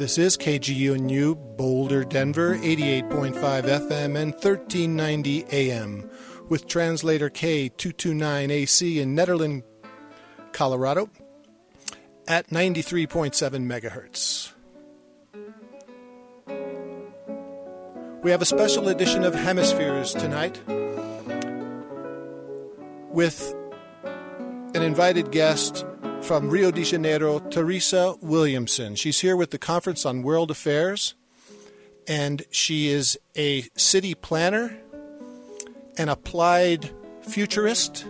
This is KGUNU, Boulder, Denver, 88.5 FM and 1390 AM, with translator K229AC in Nederland, Colorado, at 93.7 megahertz. We have a special edition of Hemispheres tonight with an invited guest from Rio de Janeiro, Teresa Williamson. She's here with the Conference on World Affairs, and she is a city planner, an applied futurist,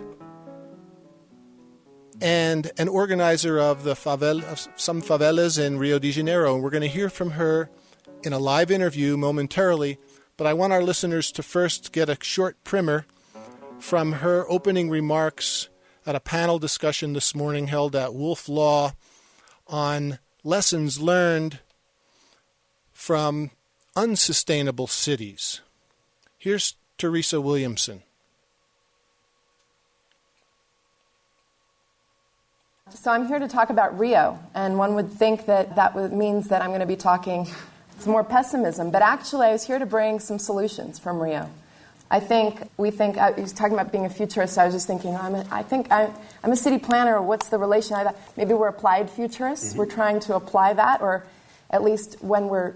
and an organizer of some favelas in Rio de Janeiro. And we're going to hear from her in a live interview momentarily, but I want our listeners to first get a short primer from her opening remarks at a panel discussion this morning held at Wolf Law on lessons learned from unsustainable cities. Here's Teresa Williamson. So I'm here to talk about Rio, and one would think that means that I'm going to be talking some more pessimism, but actually I was here to bring some solutions from Rio. He was talking about being a futurist. I was just thinking, I'm a city planner. What's the relation? Maybe we're applied futurists. Mm-hmm. We're trying to apply that, or at least when we're,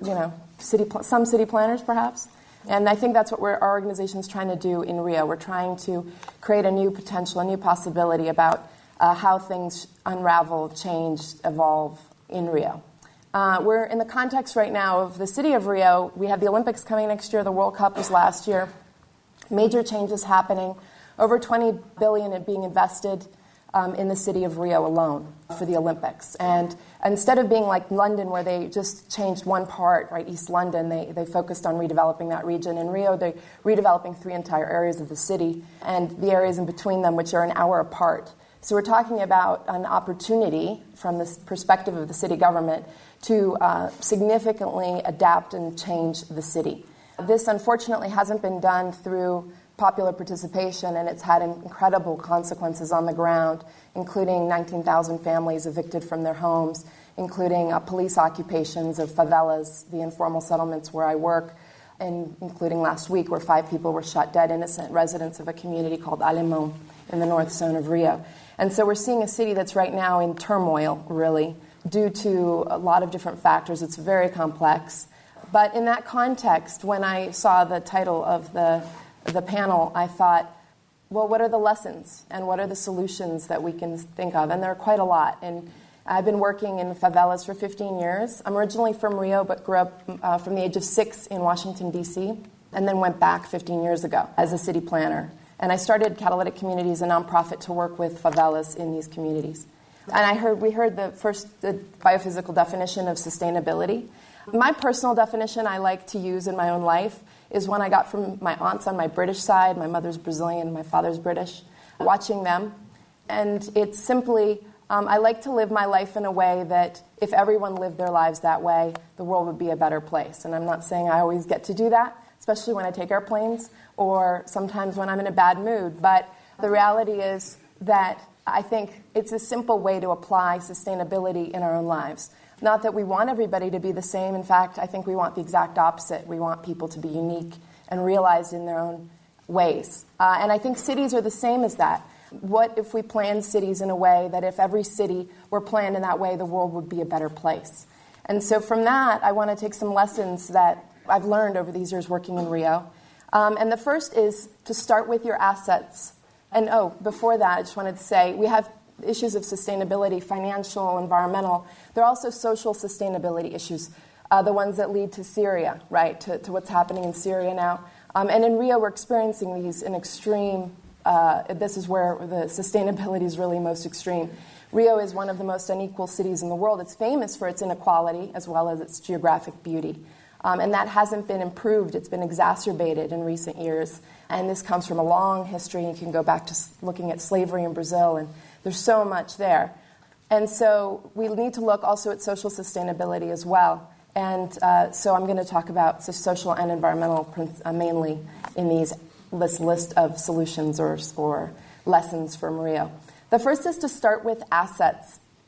some city planners perhaps. And I think that's what our organization's trying to do in Rio. We're trying to create a new potential, a new possibility about how things unravel, change, evolve in Rio. We're in the context right now of the city of Rio. We have the Olympics coming next year. The World Cup was last year. Major changes happening. Over $20 billion being invested in the city of Rio alone for the Olympics. And instead of being like London, where they just changed one part, right, East London, they focused on redeveloping that region. In Rio, they're redeveloping 3 entire areas of the city and the areas in between them, which are an hour apart. So we're talking about an opportunity from the perspective of the city government to significantly adapt and change the city. This, unfortunately, hasn't been done through popular participation, and it's had incredible consequences on the ground, including 19,000 families evicted from their homes, including police occupations of favelas, the informal settlements where I work, and including last week where 5 people were shot dead, innocent residents of a community called Alemão in the north zone of Rio. And so we're seeing a city that's right now in turmoil, really, due to a lot of different factors. It's very complex. But in that context, when I saw the title of the panel, I thought, well, what are the lessons and what are the solutions that we can think of? And there are quite a lot. And I've been working in favelas for 15 years. I'm originally from Rio, but grew up from the age of 6 in Washington, D.C., and then went back 15 years ago as a city planner. And I started Catalytic Communities, a nonprofit to work with favelas in these communities. And we heard the biophysical definition of sustainability. My personal definition I like to use in my own life is one I got from my aunts on my British side. My mother's Brazilian, my father's British, watching them. And it's simply, I like to live my life in a way that if everyone lived their lives that way, the world would be a better place. And I'm not saying I always get to do that, especially when I take airplanes or sometimes when I'm in a bad mood. But the reality is that I think it's a simple way to apply sustainability in our own lives. Not that we want everybody to be the same. In fact, I think we want the exact opposite. We want people to be unique and realized in their own ways. And I think cities are the same as that. What if we planned cities in a way that if every city were planned in that way, the world would be a better place? And so from that, I want to take some lessons that I've learned over these years working in Rio. And the first is to start with your assets. And before that, I just wanted to say, we have issues of sustainability, financial, environmental. There are also social sustainability issues, the ones that lead to Syria, right, to what's happening in Syria now. And in Rio, we're experiencing these in extreme, this is where the sustainability is really most extreme. Rio is one of the most unequal cities in the world. It's famous for its inequality as well as its geographic beauty. And that hasn't been improved. It's been exacerbated in recent years. And this comes from a long history. You can go back to looking at slavery in Brazil, and there's so much there. And so we need to look also at social sustainability as well. And so I'm going to talk about social and environmental mainly in this list of solutions or lessons from Rio. The first is to start with assets.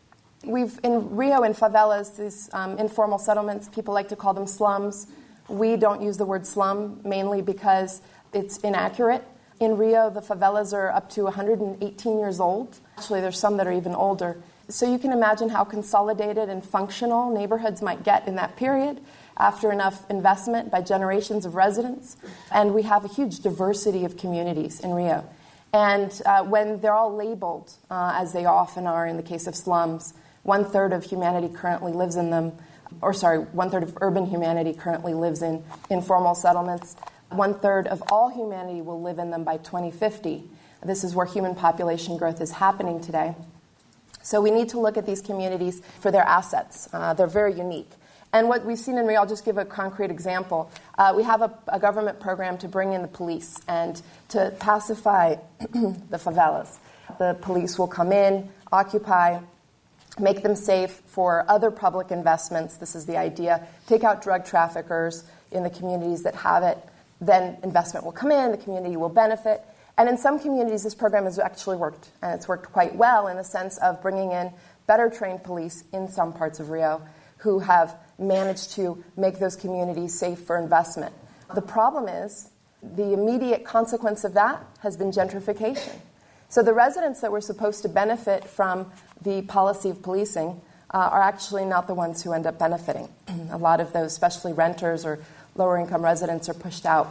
In Rio, in favelas, these informal settlements, people like to call them slums. We don't use the word slum, mainly because it's inaccurate. In Rio, the favelas are up to 118 years old. Actually, there's some that are even older. So you can imagine how consolidated and functional neighborhoods might get in that period after enough investment by generations of residents. And we have a huge diversity of communities in Rio. And when they're all labeled, as they often are in the case of slums, 1/3 of humanity currently lives in them, 1/3 of urban humanity currently lives in informal settlements. 1/3 of all humanity will live in them by 2050. This is where human population growth is happening today. So we need to look at these communities for their assets. They're very unique. And what we've seen in Rio, I'll just give a concrete example. We have a government program to bring in the police and to pacify the favelas. The police will come in, occupy, make them safe for other public investments. This is the idea. Take out drug traffickers in the communities that have it. Then investment will come in, the community will benefit. And in some communities, this program has actually worked. And it's worked quite well in the sense of bringing in better trained police in some parts of Rio who have managed to make those communities safe for investment. The problem is the immediate consequence of that has been gentrification. So the residents that were supposed to benefit from the policy of policing are actually not the ones who end up benefiting. A lot of those, especially renters or lower income residents, are pushed out.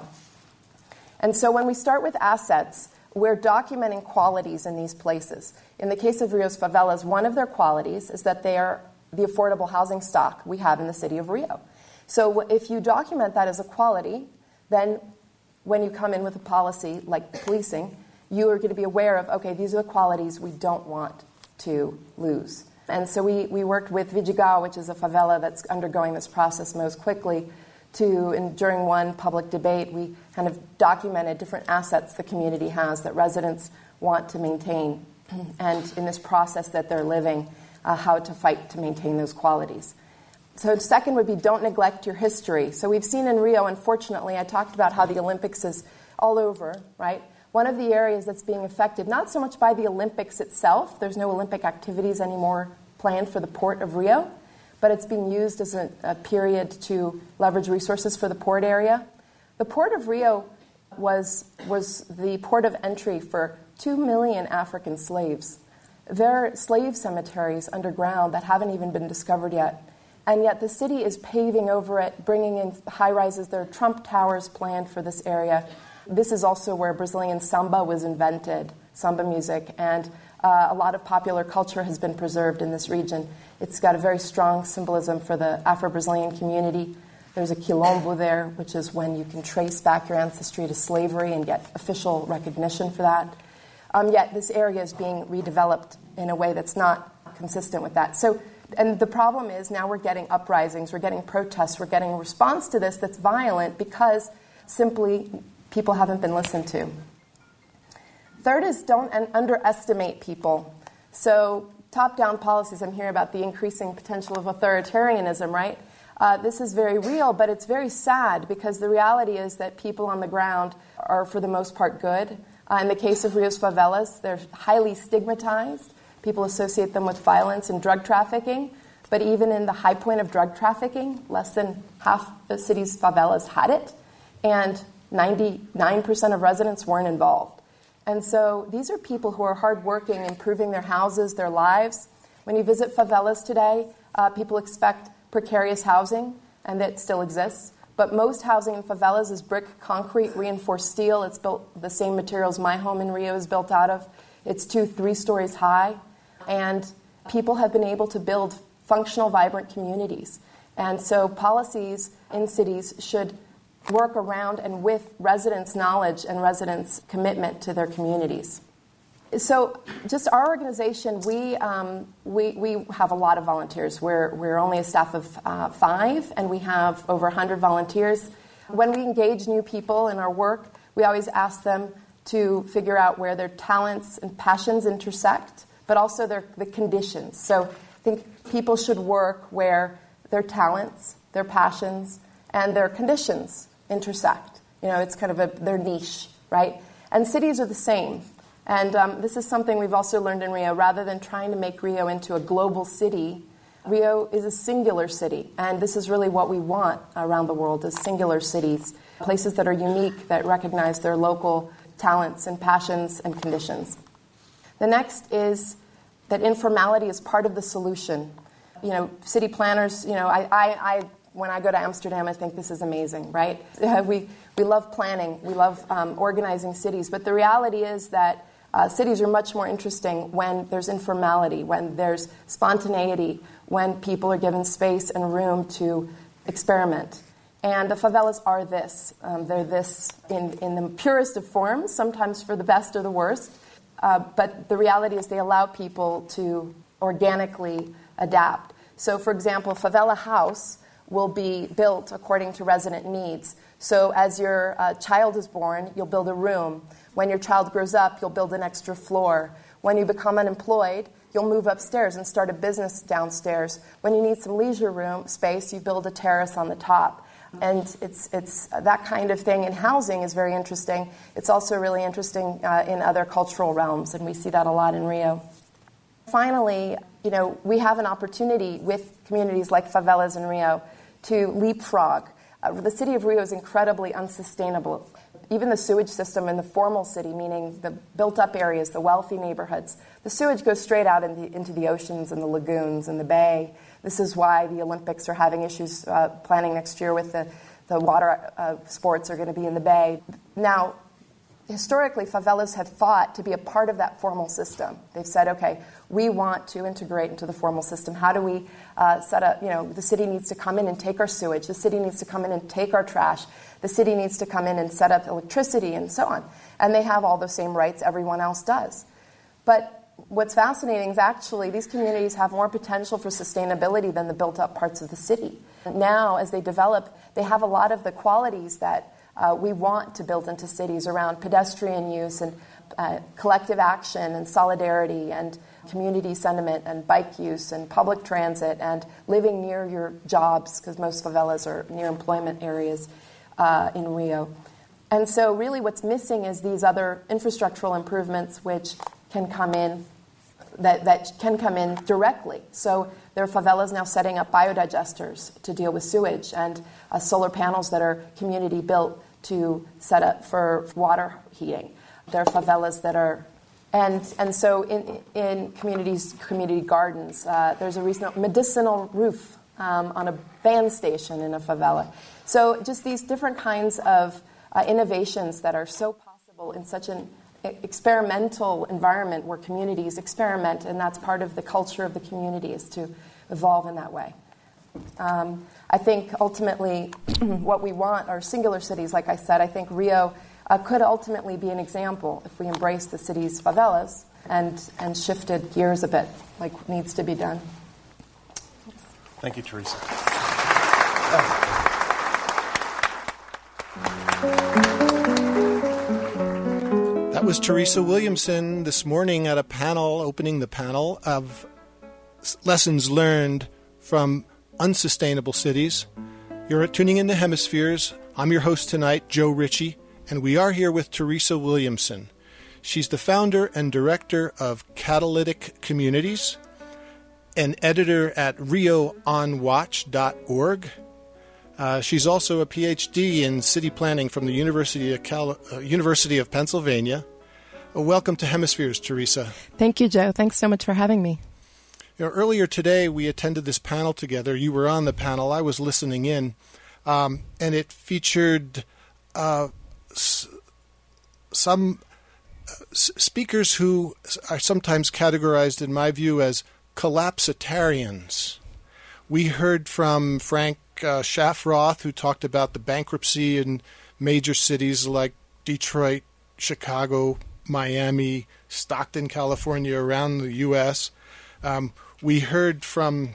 And so when we start with assets, we're documenting qualities in these places. In the case of Rio's favelas, one of their qualities is that they are the affordable housing stock we have in the city of Rio. So if you document that as a quality, then when you come in with a policy like policing, you are going to be aware of, okay, these are the qualities we don't want to lose. And so we worked with Vidigal, which is a favela that's undergoing this process most quickly, during one public debate, we kind of documented different assets the community has that residents want to maintain, and in this process that they're living, how to fight to maintain those qualities. So second would be don't neglect your history. So we've seen in Rio, unfortunately, I talked about how the Olympics is all over, right? One of the areas that's being affected, not so much by the Olympics itself, there's no Olympic activities anymore planned for the port of Rio, but it's being used as a period to leverage resources for the port area. The port of Rio was the port of entry for 2 million African slaves. There are slave cemeteries underground that haven't even been discovered yet. And yet the city is paving over it, bringing in high-rises. There are Trump towers planned for this area. This is also where Brazilian samba was invented, samba music, and a lot of popular culture has been preserved in this region. It's got a very strong symbolism for the Afro-Brazilian community. There's a quilombo there, which is when you can trace back your ancestry to slavery and get official recognition for that. Yet this area is being redeveloped in a way that's not consistent with that. So, and the problem is now we're getting uprisings, we're getting protests, we're getting a response to this that's violent because simply people haven't been listened to. Third is don't underestimate people. So top-down policies, I'm hearing about the increasing potential of authoritarianism, right? This is very real, but it's very sad because the reality is that people on the ground are, for the most part, good. In the case of Rio's favelas, they're highly stigmatized. People associate them with violence and drug trafficking. But even in the high point of drug trafficking, less than half the city's favelas had it, and 99% of residents weren't involved. And so these are people who are hardworking, improving their houses, their lives. When you visit favelas today, people expect precarious housing, and it still exists. But most housing in favelas is brick, concrete, reinforced steel. It's built the same materials my home in Rio is built out of. It's 2-3 stories high. And people have been able to build functional, vibrant communities. And so policies in cities should work around and with residents' knowledge and residents' commitment to their communities. So just our organization, we have a lot of volunteers. We're only a staff of 5, and we have over 100 volunteers. When we engage new people in our work, we always ask them to figure out where their talents and passions intersect, but also the conditions. So I think people should work where their talents, their passions, and their conditions intersect. You know, it's kind of their niche, right? And cities are the same. And this is something we've also learned in Rio. Rather than trying to make Rio into a global city, Rio is a singular city. And this is really what we want around the world, is singular cities, places that are unique, that recognize their local talents and passions and conditions. The next is that informality is part of the solution. City planners, I when I go to Amsterdam, I think this is amazing, right? We love planning. We love organizing cities. But the reality is that cities are much more interesting when there's informality, when there's spontaneity, when people are given space and room to experiment. And the favelas are this. They're this in the purest of forms, sometimes for the best or the worst. But the reality is they allow people to organically adapt. So, for example, Favela House will be built according to resident needs. So as your child is born, you'll build a room. When your child grows up, you'll build an extra floor. When you become unemployed, you'll move upstairs and start a business downstairs. When you need some leisure room space, you build a terrace on the top. And it's that kind of thing in housing is very interesting. It's also really interesting in other cultural realms, and we see that a lot in Rio. Finally, we have an opportunity with communities like favelas in Rio to leapfrog. The city of Rio is incredibly unsustainable. Even the sewage system in the formal city, meaning the built-up areas, the wealthy neighborhoods, the sewage goes straight out into the oceans and the lagoons and the bay. This is why the Olympics are having issues planning next year with the water sports are going to be in the bay. Now, historically, favelas have fought to be a part of that formal system. They've said, okay, we want to integrate into the formal system. How do we set up, the city needs to come in and take our sewage. The city needs to come in and take our trash. The city needs to come in and set up electricity and so on. And they have all the same rights everyone else does. But what's fascinating is actually these communities have more potential for sustainability than the built-up parts of the city. Now, as they develop, they have a lot of the qualities that we want to build into cities around pedestrian use and collective action and solidarity and community sentiment and bike use and public transit and living near your jobs, because most favelas are near employment areas in Rio. And so really what's missing is these other infrastructural improvements which can come in, that can come in directly. So there are favelas now setting up biodigesters to deal with sewage and solar panels that are community built to set up for water heating. There are favelas that are, and so in community gardens, there's a recent medicinal roof on a band station in a favela. So just these different kinds of innovations that are so possible in such an experimental environment where communities experiment, and that's part of the culture of the community, is to evolve in that way. I think ultimately what we want are singular cities. Like I said, I think Rio could ultimately be an example if we embrace the city's favelas and shifted gears a bit, like needs to be done. Thank you, Teresa. That was Teresa Williamson this morning at a panel, opening the panel of lessons learned from unsustainable cities. You're tuning into Hemispheres. I'm your host tonight, Joe Ritchie, and we are here with Teresa Williamson. She's the founder and director of Catalytic Communities, an editor at RioOnWatch.org. She's also a PhD in city planning from the University of Pennsylvania. Welcome to Hemispheres, Teresa. Thank you, Joe. Thanks so much for having me. Earlier today, we attended this panel together. You were on the panel. I was listening in, and it featured some speakers who are sometimes categorized, in my view, as collapsitarians. We heard from Frank Schaffroth, who talked about the bankruptcy in major cities like Detroit, Chicago, Miami, Stockton, California, around the U.S. We heard from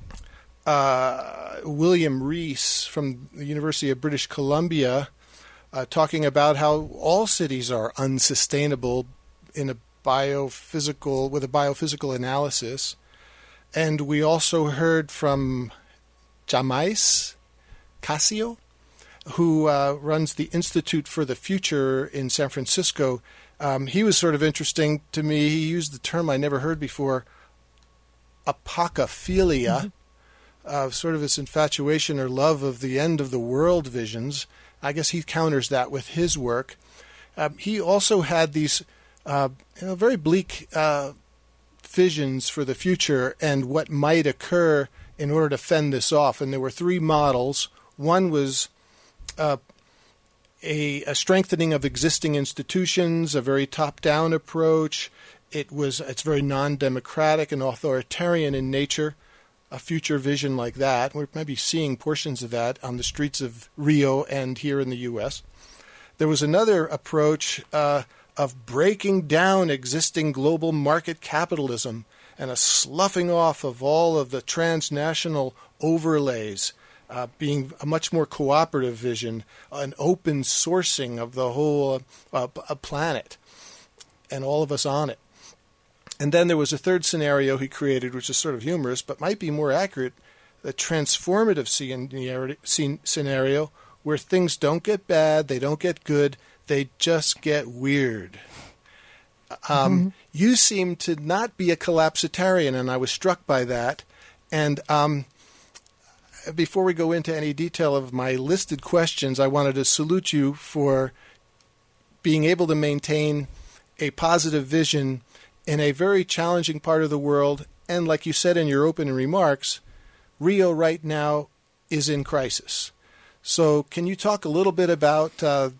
William Rees from the University of British Columbia talking about how all cities are unsustainable with a biophysical analysis. And we also heard from Jamais Casio, who runs the Institute for the Future in San Francisco. He was sort of interesting to me. He used the term I never heard before, apocophilia, sort of this infatuation or love of the end of the world visions. I guess he counters that with his work. He also had these very bleak visions for the future and what might occur in order to fend this off. And there were three models. One was a strengthening of existing institutions, a very top-down approach. It's very non-democratic and authoritarian in nature, a future vision like that. We're maybe seeing portions of that on the streets of Rio and here in the U.S. There was another approach of breaking down existing global market capitalism and a sloughing off of all of the transnational overlays, being a much more cooperative vision, an open sourcing of the whole planet and all of us on it. And then there was a third scenario he created, which is sort of humorous, but might be more accurate, the transformative scenario where things don't get bad, they don't get good, they just get weird. You seem to not be a collapsitarian, and I was struck by that. And before we go into any detail of my listed questions, I wanted to salute you for being able to maintain a positive vision in a very challenging part of the world. And like you said in your opening remarks, Rio right now is in crisis. So can you talk a little bit about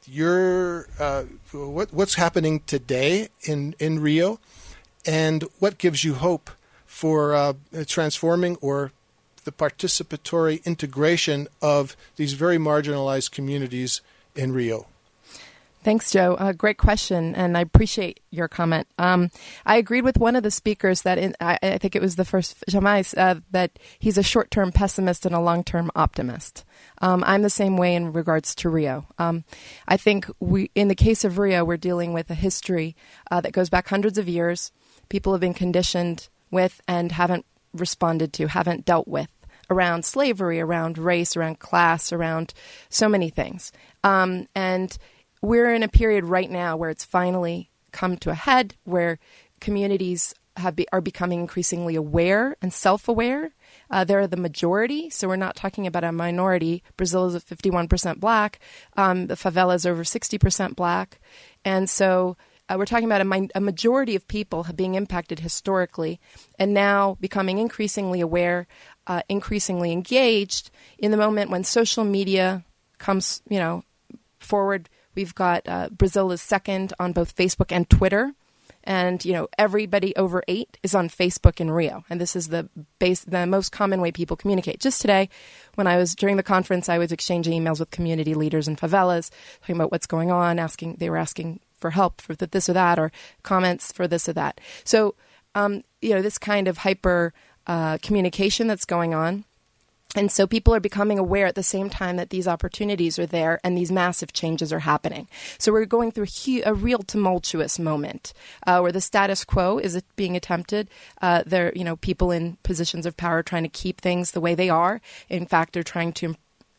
what's happening today in Rio, and what gives you hope for transforming or the participatory integration of these very marginalized communities in Rio? Thanks, Joe. Great question, and I appreciate your comment. I agreed with one of the speakers that I think it was the first, Jamais, that he's a short-term pessimist and a long-term optimist. I'm the same way in regards to Rio. I think in the case of Rio, we're dealing with a history that goes back hundreds of years. People have been conditioned with and haven't responded to, haven't dealt with, around slavery, around race, around class, around so many things. And we're in a period right now where it's finally come to a head, where communities are becoming increasingly aware and self-aware. They're the majority, so we're not talking about a minority. Brazil is 51% black. The favela is over 60% black. And so we're talking about a majority of people being impacted historically and now becoming increasingly aware, increasingly engaged in the moment when social media comes, forward. We've got Brazil is second on both Facebook and Twitter. And, everybody over 8 is on Facebook in Rio. And this is the most common way people communicate. Just today, during the conference, I was exchanging emails with community leaders in favelas, talking about what's going on, they were asking for help for this or that, or comments for this or that. So, this kind of hyper communication that's going on. And so people are becoming aware at the same time that these opportunities are there and these massive changes are happening. So we're going through a real tumultuous moment where the status quo is being attempted. There, people in positions of power trying to keep things the way they are. In fact, they're trying to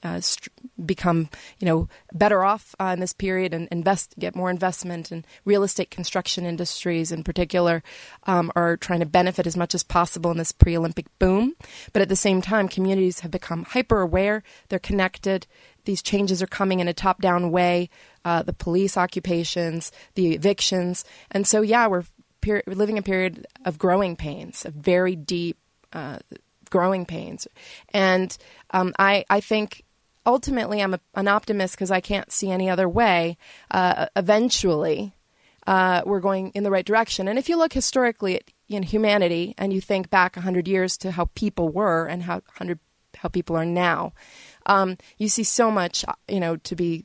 become, better off in this period and get more investment, and real estate construction industries in particular are trying to benefit as much as possible in this pre-Olympic boom. But at the same time, communities have become hyper aware. They're connected. These changes are coming in a top-down way. The police occupations, the evictions. And so, we're living a period of growing pains, of very deep growing pains. And I think ultimately, I'm an optimist because I can't see any other way. Eventually, we're going in the right direction. And if you look historically at humanity and you think back 100 years to how people were and how people are now, you see so much, to be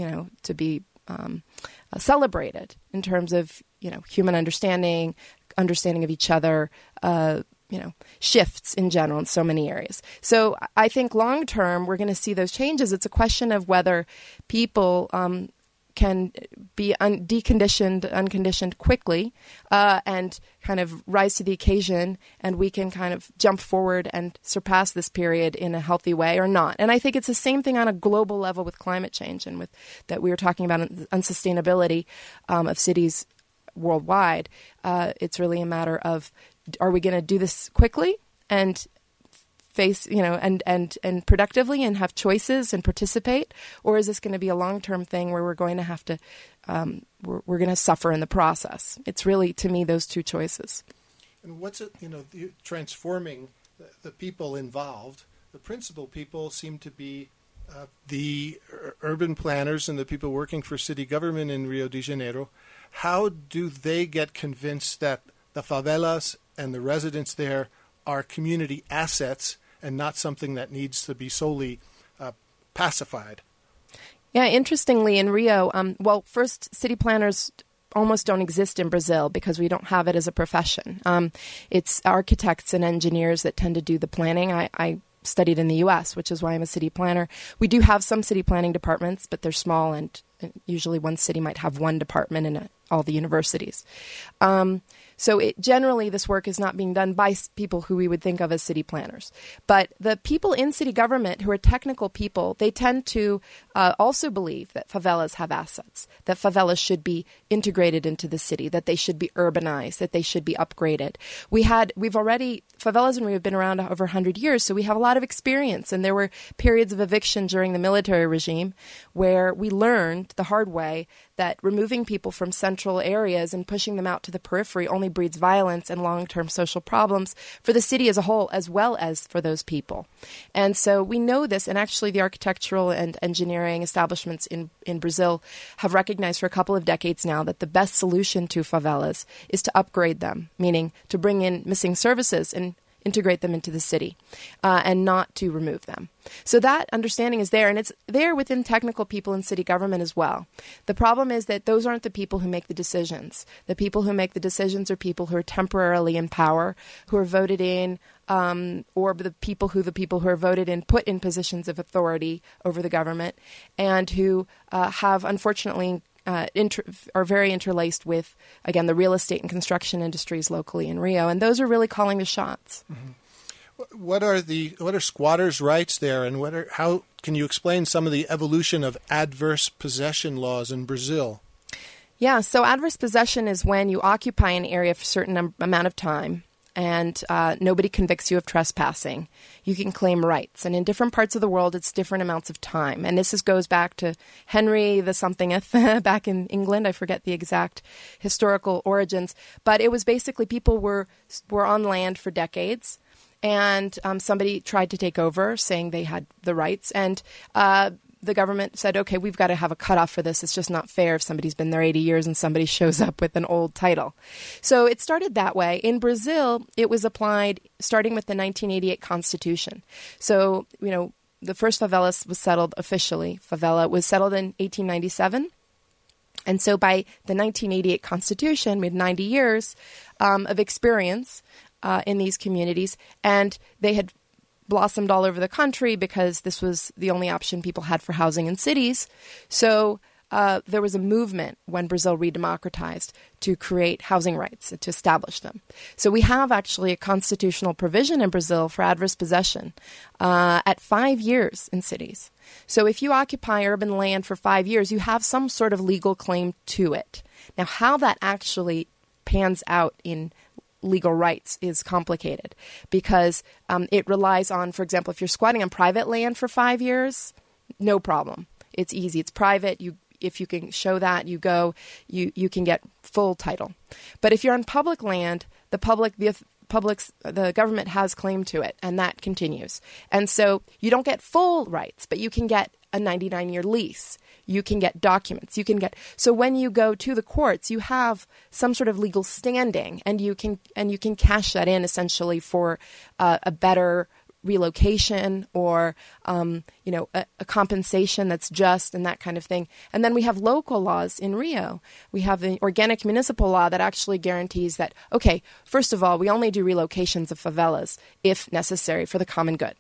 celebrated in terms of human understanding of each other. Shifts in general in so many areas. So I think long term, we're going to see those changes. It's a question of whether people can be deconditioned, unconditioned quickly, and kind of rise to the occasion, and we can kind of jump forward and surpass this period in a healthy way or not. And I think it's the same thing on a global level with climate change and with that we were talking about unsustainability of cities worldwide. It's really a matter of, are we going to do this quickly and face, and productively and have choices and participate? Or is this going to be a long-term thing where we're going to have to, we're going to suffer in the process? It's really, to me, those two choices. And what's it, transforming the people involved? The principal people seem to be the urban planners and the people working for city government in Rio de Janeiro. How do they get convinced that the favelas and the residents there are community assets and not something that needs to be solely pacified? Yeah, interestingly, in Rio, first, city planners almost don't exist in Brazil because we don't have it as a profession. It's architects and engineers that tend to do the planning. I studied in the U.S., which is why I'm a city planner. We do have some city planning departments, but they're small, and usually one city might have one department in all the universities. So generally, this work is not being done by people who we would think of as city planners. But the people in city government who are technical people, they tend to also believe that favelas have assets, that favelas should be integrated into the city, that they should be urbanized, that they should be upgraded. Favelas in Rio have been around over 100 years, so we have a lot of experience. And there were periods of eviction during the military regime where we learned the hard way that removing people from central areas and pushing them out to the periphery only breeds violence and long-term social problems for the city as a whole, as well as for those people. And so we know this, and actually the architectural and engineering establishments in Brazil have recognized for a couple of decades now that the best solution to favelas is to upgrade them, meaning to bring in missing services and integrate them into the city, and not to remove them. So that understanding is there, and it's there within technical people in city government as well. The problem is that those aren't the people who make the decisions. The people who make the decisions are people who are temporarily in power, who are voted in, or the people who are voted in put in positions of authority over the government, and who have, unfortunately, are very interlaced with, again, the real estate and construction industries locally in Rio, and those are really calling the shots. Mm-hmm. What are squatters' rights there, and how can you explain some of the evolution of adverse possession laws in Brazil? Yeah, so adverse possession is when you occupy an area for a certain amount of time, and nobody convicts you of trespassing. You can claim rights. And in different parts of the world, it's different amounts of time. And this goes back to Henry the somethingeth back in England. I forget the exact historical origins. But it was basically people were on land for decades, and somebody tried to take over, saying they had the rights. And the government said, okay, we've got to have a cutoff for this. It's just not fair if somebody's been there 80 years and somebody shows up with an old title. So it started that way. In Brazil, it was applied starting with the 1988 Constitution. So, the first favela was settled officially. Favela was settled in 1897. And so by the 1988 Constitution, we had 90 years of experience in these communities, and they had blossomed all over the country because this was the only option people had for housing in cities. So there was a movement when Brazil redemocratized to create housing rights, to establish them. So we have actually a constitutional provision in Brazil for adverse possession at 5 years in cities. So if you occupy urban land for 5 years, you have some sort of legal claim to it. Now, how that actually pans out in legal rights is complicated because it relies on, for example, if you're squatting on private land for 5 years, no problem. It's easy. It's private. If you can show that, you can get full title. But if you're on public land, the government has claim to it, and that continues. And so you don't get full rights, but you can get a 99-year lease. You can get documents. So when you go to the courts, you have some sort of legal standing, and you can cash that in essentially for a better relocation or a compensation that's just and that kind of thing. And then we have local laws in Rio. We have the organic municipal law that actually guarantees that, okay, first of all, we only do relocations of favelas if necessary for the common good.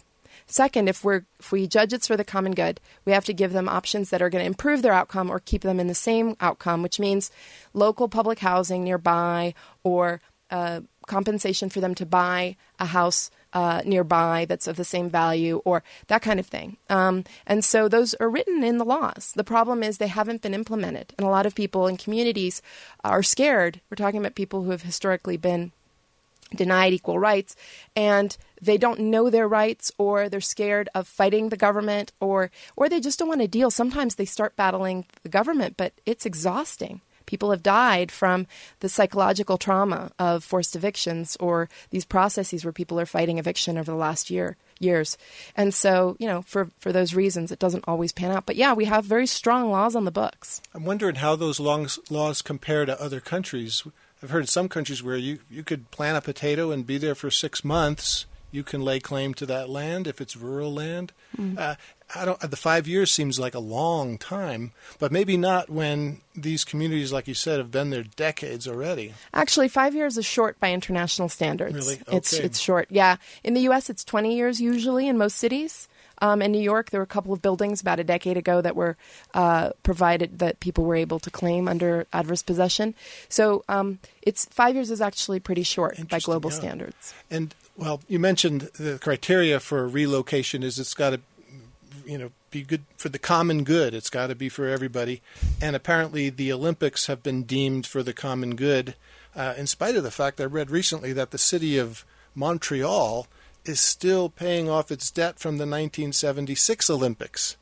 Second, if we judge it's for the common good, we have to give them options that are going to improve their outcome or keep them in the same outcome, which means local public housing nearby or compensation for them to buy a house nearby that's of the same value or that kind of thing. And so those are written in the laws. The problem is they haven't been implemented. And a lot of people in communities are scared. We're talking about people who have historically been denied equal rights, and they don't know their rights, or they're scared of fighting the government, or they just don't want to deal. Sometimes they start battling the government, but it's exhausting. People have died from the psychological trauma of forced evictions or these processes where people are fighting eviction over the last years. And so, for those reasons, it doesn't always pan out. But yeah, we have very strong laws on the books. I'm wondering how those laws compare to other countries. I've heard some countries where you could plant a potato and be there for 6 months. You can lay claim to that land if it's rural land. The 5 years seems like a long time, but maybe not when these communities, like you said, have been there decades already. Actually, 5 years is short by international standards. Really? Okay. It's short, yeah. In the U.S., it's 20 years usually in most cities. In New York, there were a couple of buildings about a decade ago that were provided that people were able to claim under adverse possession. So it's 5 years is actually pretty short by global standards. And, well, you mentioned the criteria for relocation is it's got to be good for the common good. It's got to be for everybody. And apparently the Olympics have been deemed for the common good, in spite of the fact I read recently that the city of Montreal is still paying off its debt from the 1976 Olympics.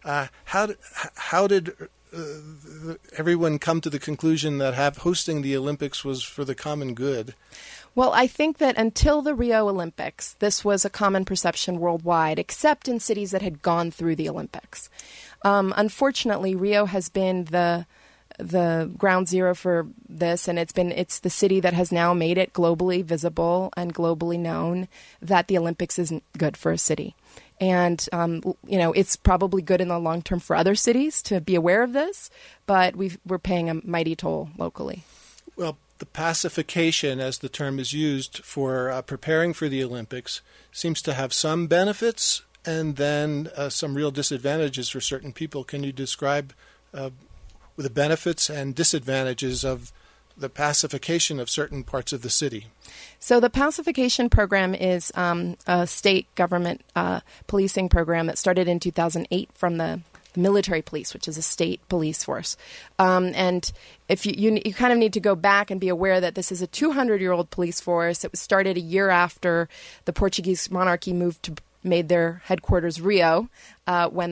How did everyone come to the conclusion that hosting the Olympics was for the common good? Well, I think that until the Rio Olympics, this was a common perception worldwide, except in cities that had gone through the Olympics. Unfortunately, Rio has been the ground zero for this, and it's the city that has now made it globally visible and globally known that the Olympics isn't good for a city. And, it's probably good in the long term for other cities to be aware of this, but we're paying a mighty toll locally. Well, the pacification, as the term is used for preparing for the Olympics, seems to have some benefits and then some real disadvantages for certain people. Can you describe the benefits and disadvantages of the pacification of certain parts of the city? So the pacification program is a state government policing program that started in 2008 from the military police, which is a state police force. And if you kind of need to go back and be aware that this is a 200-year-old police force. It was started a year after the Portuguese monarchy made their headquarters Rio when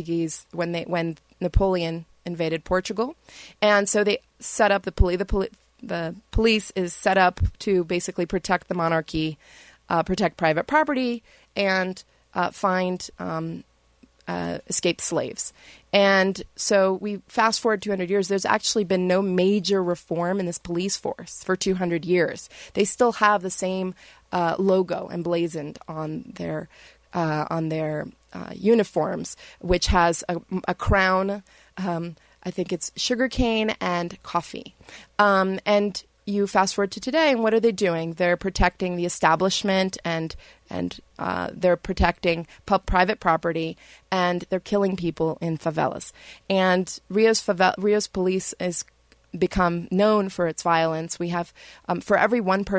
Napoleon invaded Portugal. And so they set up the police is set up to basically protect the monarchy, protect private property, and find escaped slaves. And so we fast forward 200 years, there's actually been no major reform in this police force for 200 years. They still have the same logo emblazoned on their uniforms, which has a crown. I think it's sugarcane and coffee. And you fast forward to today, and what are they doing? They're protecting the establishment and they're protecting private property, and they're killing people in favelas. And Rio's police is become known for its violence. We have for every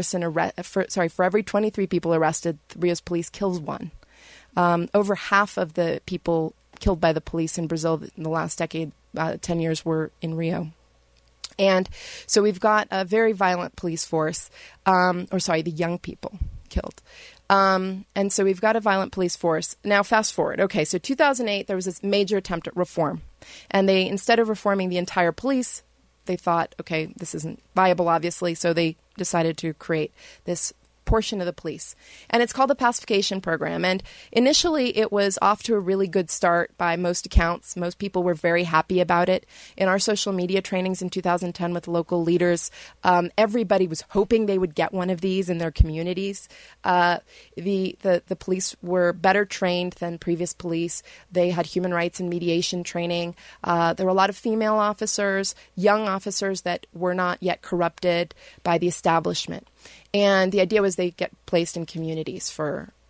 23 people arrested, Rio's police kills one. Over half of the people killed by the police in Brazil in the last decade, 10 years, were in Rio. And so we've got a very violent police force, the young people killed. And so we've got a violent police force. Now, fast forward. Okay, so 2008, there was this major attempt at reform. And they, instead of reforming the entire police, they thought, okay, this isn't viable, obviously. So they decided to create this portion of the police. And it's called the Pacification Program. And initially, it was off to a really good start by most accounts. Most people were very happy about it. In our social media trainings in 2010 with local leaders, everybody was hoping they would get one of these in their communities. The police were better trained than previous police. They had human rights and mediation training. There were a lot of female officers, young officers that were not yet corrupted by the establishment. And the idea was they get placed in communities for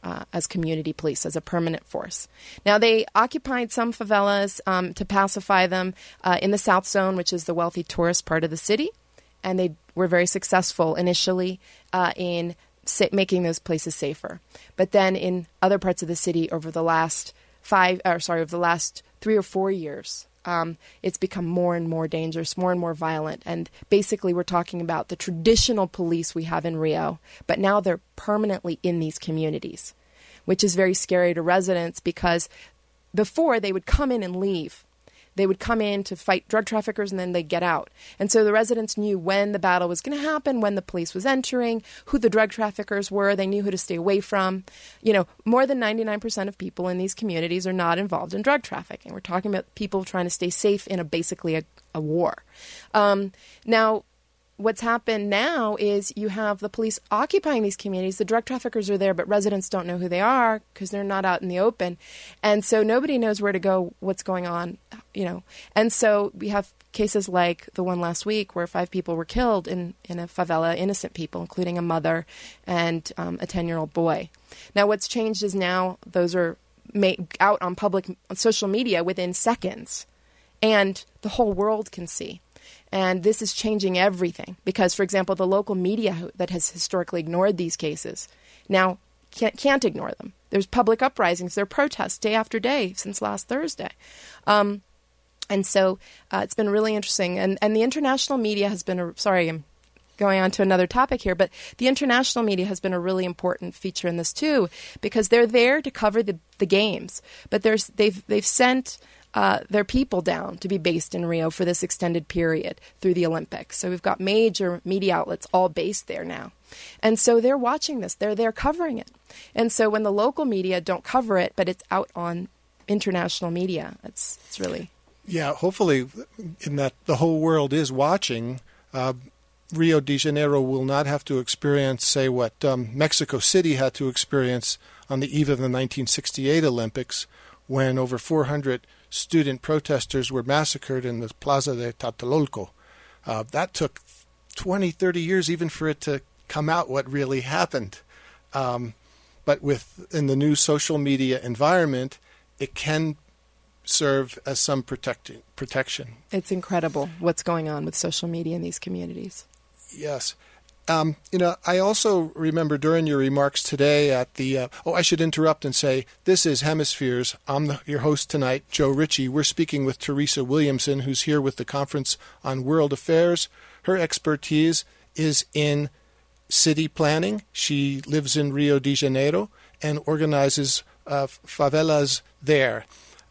as community police, as a permanent force. Now, they occupied some favelas to pacify them in the South Zone, which is the wealthy tourist part of the city, and they were very successful initially in making those places safer. But then in other parts of the city over the last 3 or 4 years, it's become more and more dangerous, more and more violent. And basically we're talking about the traditional police we have in Rio, but now they're permanently in these communities, which is very scary to residents because before they would come in and leave. They would come in to fight drug traffickers and then they'd get out. And so the residents knew when the battle was going to happen, when the police was entering, who the drug traffickers were. They knew who to stay away from. More than 99% of people in these communities are not involved in drug trafficking. We're talking about people trying to stay safe in basically a war. Now, what's happened now is you have the police occupying these communities. The drug traffickers are there, but residents don't know who they are because they're not out in the open. And so nobody knows where to go, what's going on, And so we have cases like the one last week where 5 people were killed in a favela, innocent people, including a mother and a 10-year-old boy. Now, what's changed is now those are out on social media within seconds, and the whole world can see. And this is changing everything because, for example, the local media that has historically ignored these cases now can't ignore them. There's public uprisings. There are protests day after day since last Thursday. And so it's been really interesting. And the international media has been I'm going on to another topic here, but the international media has been a really important feature in this too because they're there to cover the games. But they've sent their people down to be based in Rio for this extended period through the Olympics. So we've got major media outlets all based there now. And so they're watching this. They're covering it. And so when the local media don't cover it, but it's out on international media, it's really... Yeah, hopefully in that the whole world is watching, Rio de Janeiro will not have to experience, say, what Mexico City had to experience on the eve of the 1968 Olympics when over 400 student protesters were massacred in the Plaza de Tlatelolco. That took 20, 30 years even for it to come out what really happened. But in the new social media environment, it can serve as some protection. It's incredible what's going on with social media in these communities. Yes. I also remember during your remarks today at the, I should interrupt and say, this is Hemispheres. I'm your host tonight, Joe Ritchie. We're speaking with Teresa Williamson, who's here with the Conference on World Affairs. Her expertise is in city planning. She lives in Rio de Janeiro and organizes favelas there.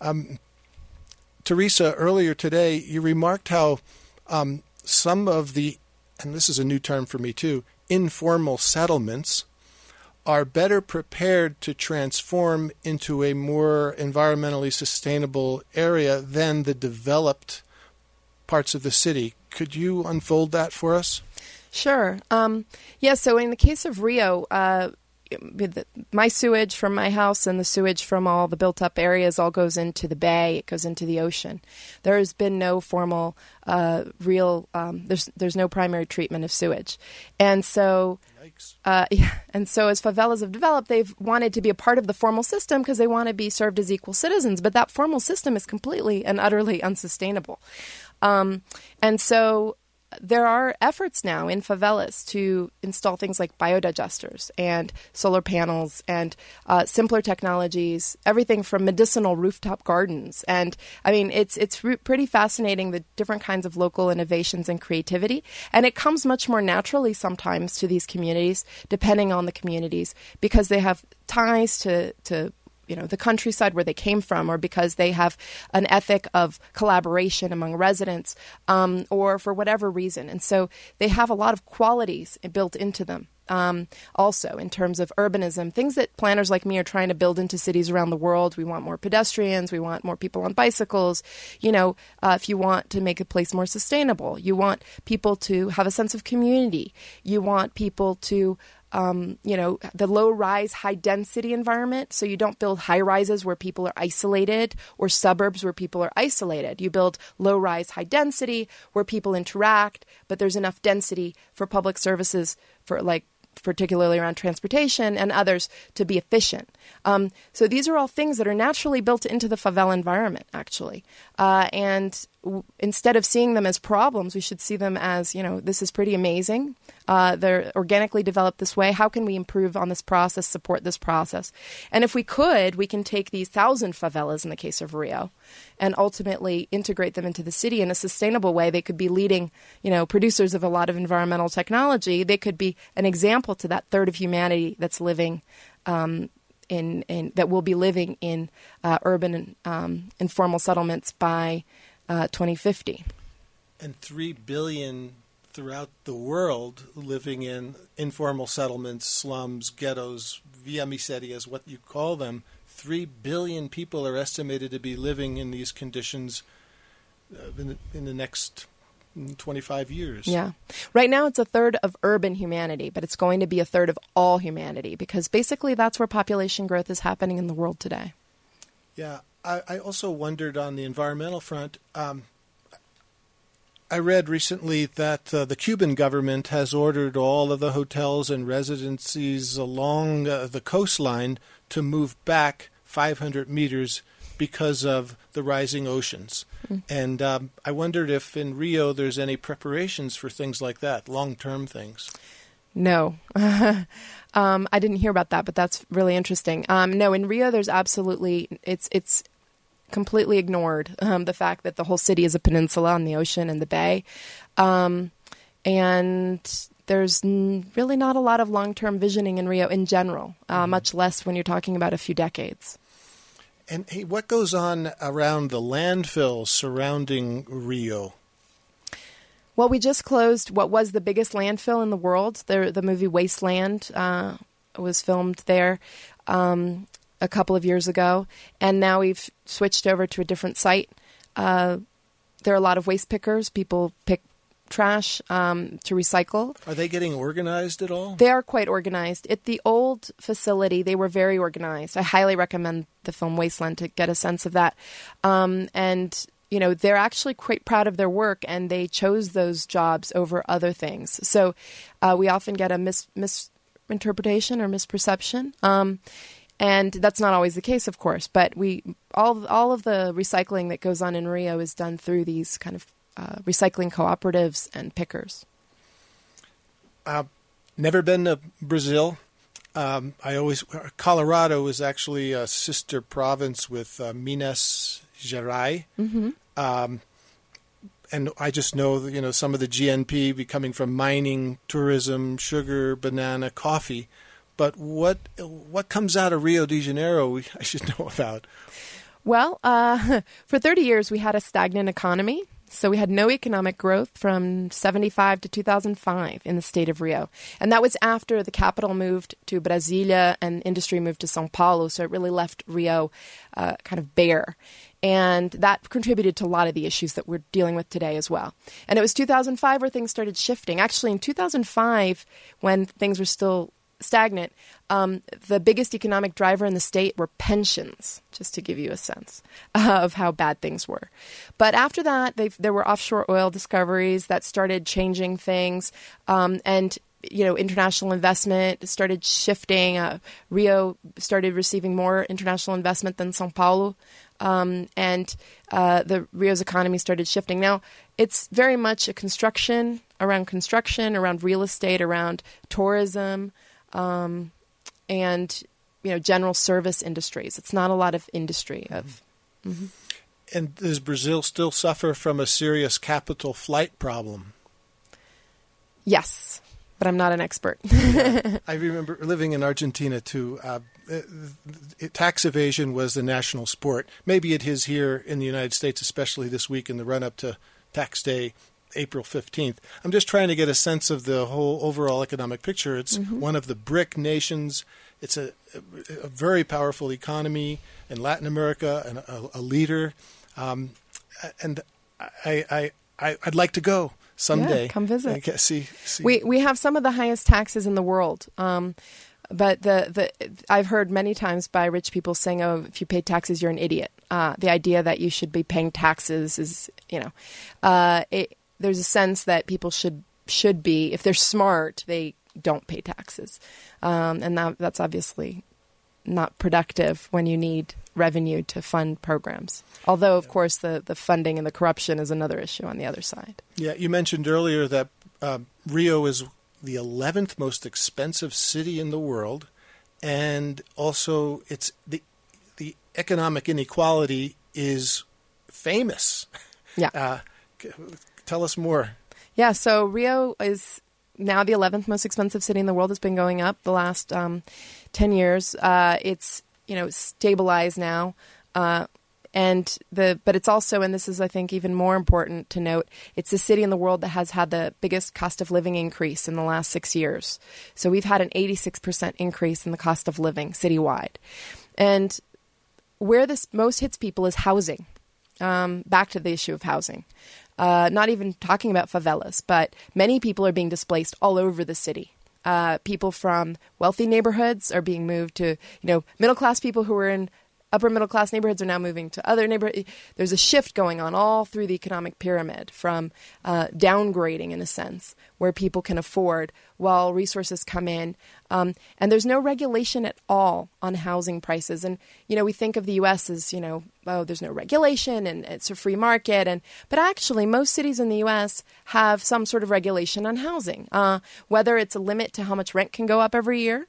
Teresa, earlier today, you remarked how some of the, and this is a new term for me too, informal settlements are better prepared to transform into a more environmentally sustainable area than the developed parts of the city. Could you unfold that for us? Sure. So in the case of Rio, my sewage from my house and the sewage from all the built-up areas all goes into the bay. It goes into the ocean. There has been no formal, there's no primary treatment of sewage. And so, and so as favelas have developed, they've wanted to be a part of the formal system because they want to be served as equal citizens. But that formal system is completely and utterly unsustainable. And so there are efforts now in favelas to install things like biodigesters and solar panels and simpler technologies, everything from medicinal rooftop gardens. And I mean, it's pretty fascinating, the different kinds of local innovations and creativity. And it comes much more naturally sometimes to these communities, depending on the communities, because they have ties to the countryside where they came from, or because they have an ethic of collaboration among residents, or for whatever reason. And so they have a lot of qualities built into them. Also, in terms of urbanism, things that planners like me are trying to build into cities around the world. We want more pedestrians. We want more people on bicycles. If you want to make a place more sustainable, you want people to have a sense of community. You want people to the low-rise, high-density environment. So you don't build high-rises where people are isolated or suburbs where people are isolated. You build low-rise, high-density where people interact, but there's enough density for public services, for like particularly around transportation and others, to be efficient. So these are all things that are naturally built into the favela environment, actually. Instead of seeing them as problems, we should see them as, this is pretty amazing. They're organically developed this way. How can we improve on this process, support this process? And if we could, we can take these 1,000 favelas in the case of Rio and ultimately integrate them into the city in a sustainable way. They could be leading, producers of a lot of environmental technology. They could be an example to that third of humanity that's living that will be living in urban informal settlements by 2050. And 3 billion throughout the world living in informal settlements, slums, ghettos, via miserias, what you call them. 3 billion people are estimated to be living in these conditions in the next 25 years. Yeah. Right now it's a third of urban humanity, but it's going to be a third of all humanity because basically that's where population growth is happening in the world today. Yeah. I also wondered on the environmental front, I read recently that the Cuban government has ordered all of the hotels and residencies along the coastline to move back 500 meters because of the rising oceans. And I wondered if in Rio there's any preparations for things like that, long-term things. No. I didn't hear about that, but that's really interesting. No, in Rio there's absolutely, it's completely ignored, the fact that the whole city is a peninsula on the ocean and the bay. And there's really not a lot of long-term visioning in Rio in general, much less when you're talking about a few decades. And hey, what goes on around the landfills surrounding Rio? Well, we just closed what was the biggest landfill in the world. The movie Wasteland was filmed there a couple of years ago, and now we've switched over to a different site. There are a lot of waste pickers. People pick trash to recycle. Are they getting organized at all? They are quite organized. At the old facility, they were very organized. I highly recommend the film Wasteland to get a sense of that. And they're actually quite proud of their work, and they chose those jobs over other things. So we often get a misinterpretation or misperception. And that's not always the case, of course. But all of the recycling that goes on in Rio is done through these kind of recycling cooperatives and pickers. Never been to Brazil. Colorado is actually a sister province with Minas Gerais. Mm-hmm. And I just know, some of the GNP coming from mining, tourism, sugar, banana, coffee. But what comes out of Rio de Janeiro I should know about? Well, for 30 years we had a stagnant economy. So we had no economic growth from 1975 to 2005 in the state of Rio. And that was after the capital moved to Brasilia and industry moved to São Paulo. So it really left Rio kind of bare. And that contributed to a lot of the issues that we're dealing with today as well. And it was 2005 where things started shifting. Actually, in 2005, when things were still stagnant, the biggest economic driver in the state were pensions, just to give you a sense of how bad things were. But after that, there were offshore oil discoveries that started changing things, and international investment started shifting. Rio started receiving more international investment than São Paulo, and the Rio's economy started shifting. Now, it's very much a construction, around real estate, around tourism, and general service industries. It's not a lot of industry of. Mm-hmm. And does Brazil still suffer from a serious capital flight problem? Yes, but I'm not an expert. Yeah. I remember living in Argentina too. Tax evasion was the national sport. Maybe it is here in the United States, especially this week in the run-up to Tax Day, April 15th. I'm just trying to get a sense of the whole overall economic picture. It's one of the BRIC nations. It's a very powerful economy in Latin America and a leader. And I'd like to go someday. Yeah, come visit. See. We have some of the highest taxes in the world. But I've heard many times by rich people saying, "Oh, if you pay taxes, you're an idiot." The idea that you should be paying taxes is, there's a sense that people should be, if they're smart, they don't pay taxes. And that's obviously not productive when you need revenue to fund programs. Although, of course, the funding and the corruption is another issue on the other side. Yeah, you mentioned earlier that Rio is the 11th most expensive city in the world, and also it's the economic inequality is famous. Yeah. Tell us more. Yeah, so Rio is now the 11th most expensive city in the world. It's been going up the last 10 years. It's stabilized now. But it's also, and this is, I think, even more important to note, it's the city in the world that has had the biggest cost of living increase in the last 6 years. So we've had an 86% increase in the cost of living citywide. And where this most hits people is housing. Back to the issue of housing. Not even talking about favelas, but many people are being displaced all over the city. People from wealthy neighborhoods are being moved to, middle-class people who were in upper middle-class neighborhoods are now moving to other neighborhoods. There's a shift going on all through the economic pyramid from downgrading, in a sense, where people can afford while resources come in. And there's no regulation at all on housing prices. And, we think of the U.S. as, there's no regulation and it's a free market. But actually, most cities in the U.S. have some sort of regulation on housing, whether it's a limit to how much rent can go up every year,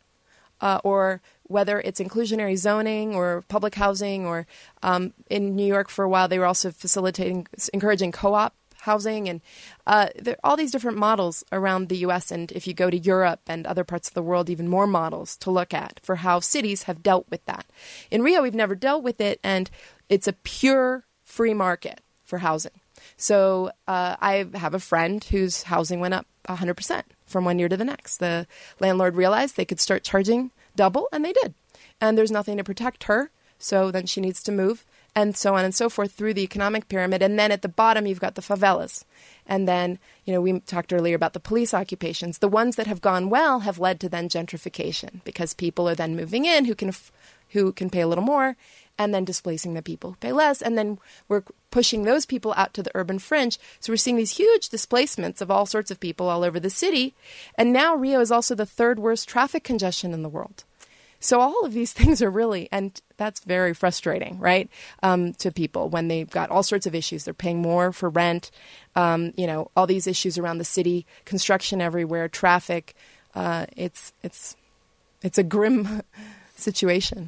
or whether it's inclusionary zoning or public housing, or in New York for a while, they were also encouraging co-op housing. And there are all these different models around the U.S. And if you go to Europe and other parts of the world, even more models to look at for how cities have dealt with that. In Rio, we've never dealt with it, and it's a pure free market for housing. So I have a friend whose housing went up 100% from one year to the next. The landlord realized they could start charging double, and they did. And there's nothing to protect her, so then she needs to move, and so on and so forth through the economic pyramid. And then at the bottom, you've got the favelas. And then, we talked earlier about the police occupations. The ones that have gone well have led to then gentrification, because people are then moving in who can pay a little more, and then displacing the people who pay less. And then we're pushing those people out to the urban fringe. So we're seeing these huge displacements of all sorts of people all over the city. And now Rio is also the third worst traffic congestion in the world. So all of these things are really, and that's very frustrating, right, to people when they've got all sorts of issues. They're paying more for rent, all these issues around the city, construction everywhere, traffic. It's a grim situation.